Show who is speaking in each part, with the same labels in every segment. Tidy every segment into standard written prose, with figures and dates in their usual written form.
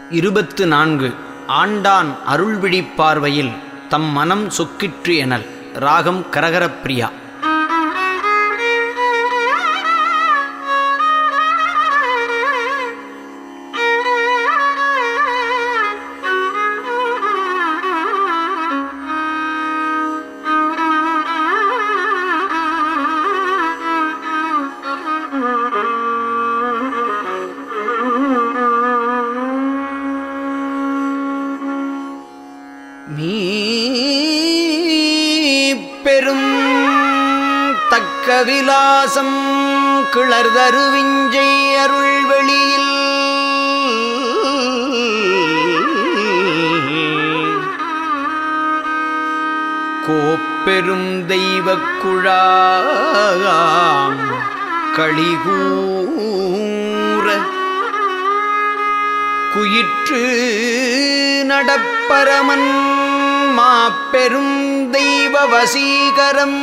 Speaker 1: 24 ஆண்டான் அருள்விழிப் பார்வையில் தம் மனம் சொக்கிற்று எனல். ராகம் கரகரப்பிரியா. பெரும் தக்க விலாசம் கிளர்தருவிஞ்சை அருள்வெளியில் கோப்பெரும் தெய்வக் குழாம் களிகூர குயிற்று நடப்பரமன் மாப்பெரும் தெய்வ வசீகரம்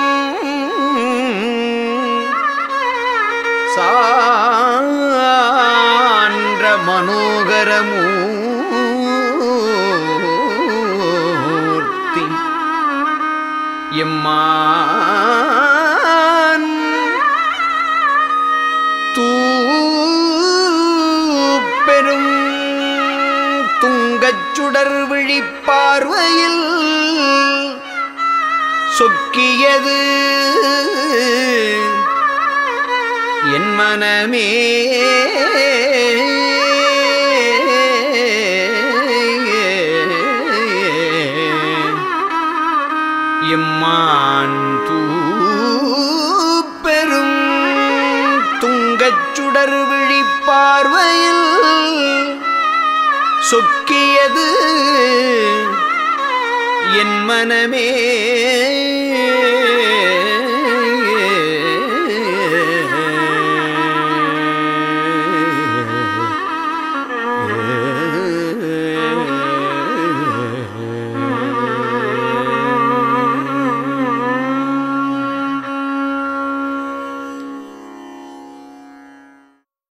Speaker 1: சான்ற மனோகரமூர்த்தி எம்மான் தூப்பெரும் துங்கச்சுடர் விழிப்பார்வையில் சொக்கியது என் மனமே. எம்மான் தூப்பெரும் துங்கச்சுடர் விழிப்பார்வையில் சொக்கியது என் மனமே.